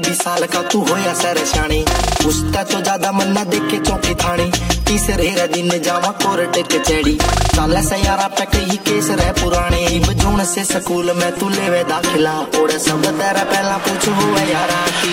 साल का तू होया सर शाणी, उसका तो ज्यादा मन ना देखे चौकी थानी। तीसरे दिन जावा कोर्ट कचहरी, साल से यारा पे कई केस रह पुराने। बजून से स्कूल में तू लेवे दाखिला, ओढ़ सब तेरा पहला पूछ हुआ यारा की।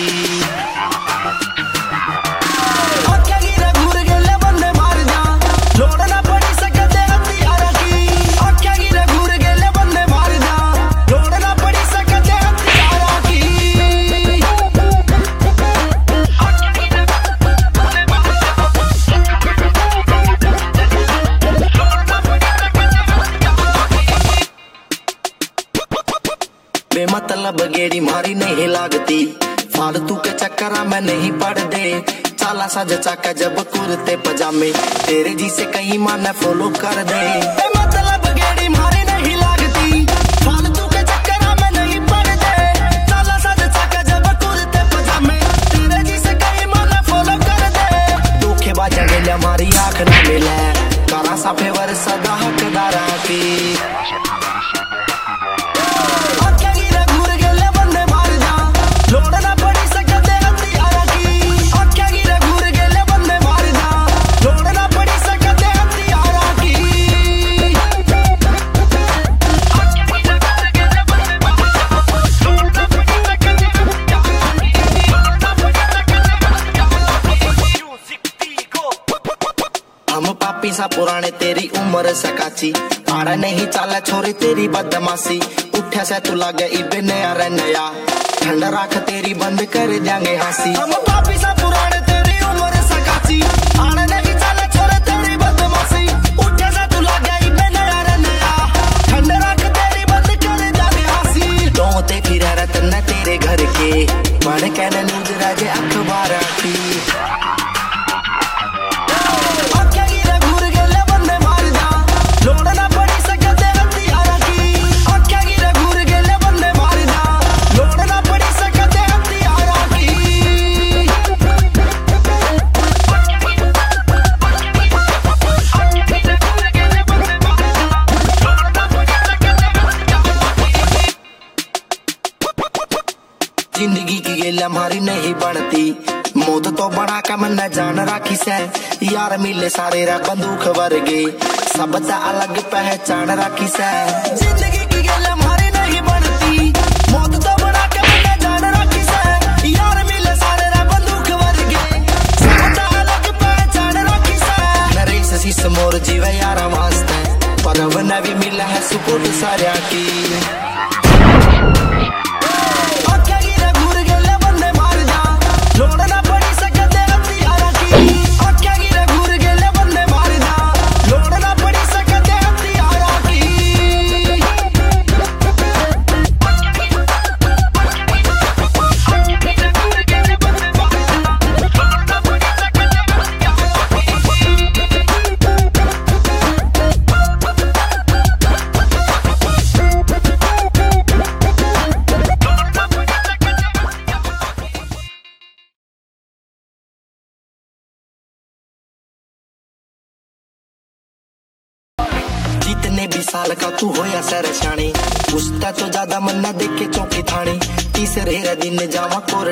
बेमतलब गेड़ी मारी नहीं लागती, फालतू के चक्करा में नहीं पड़ दे। चाला सा जचाका जब कुर्ते पजामे, तेरे जी से कहीं माने फॉलो कर दे। बेमतलब गेड़ी मारी नहीं लागती, फालतू के चक्करा में नहीं पड़ दे। चाला सा जचाका जब कुर्ते पजामे, तेरे जी से कहीं माने फॉलो कर दे। धोखेबाज मिले हमारी आंख ना मिले, कारा सा फेवर सदा हकदारा की। हम पापी सा पुराने तेरी उम्र सकाची, आड़ा नहीं चाला छोरी तेरी बदमाशी। उठा से तू लागे इबे नया रे नया, ठंड राख तेरी बंद कर देंगे हंसी। हम पापी सा पुराने तेरी उम्र सकाची, आड़ा नहीं चाला छोरी तेरी बदमाशी। उठा से तू लागे इबे नया रे नया, ठंड राख तेरी बंद कर देंगे हंसी। डोंते फिर रतन तेरे घर के, बड़ कहने न्यूज राजे अखबार की। जिंदगी की गेल हमारी नहीं बनती, मौत तो बड़ा का मन जान राखी से। यार मिले सारे रा बंदूक वर्गे, सब अलग पहचान राखी से। जिंदगी की गेल हमारी नहीं बनती, मौत तो बड़ा का मन जान राखी से। यार मिले सारे रा बंदूक वर्गे, सब अलग पहचान राखी से। नरेश शीश मोर जीवे यारा वास्ते, पर वन भी मिला है सुकून सारा की। जितने भी साल का तू होया सर शाणी, उसका तो ज्यादा मन ना देखे चौकी थानी। तीसरे दिन जावा कोर्ट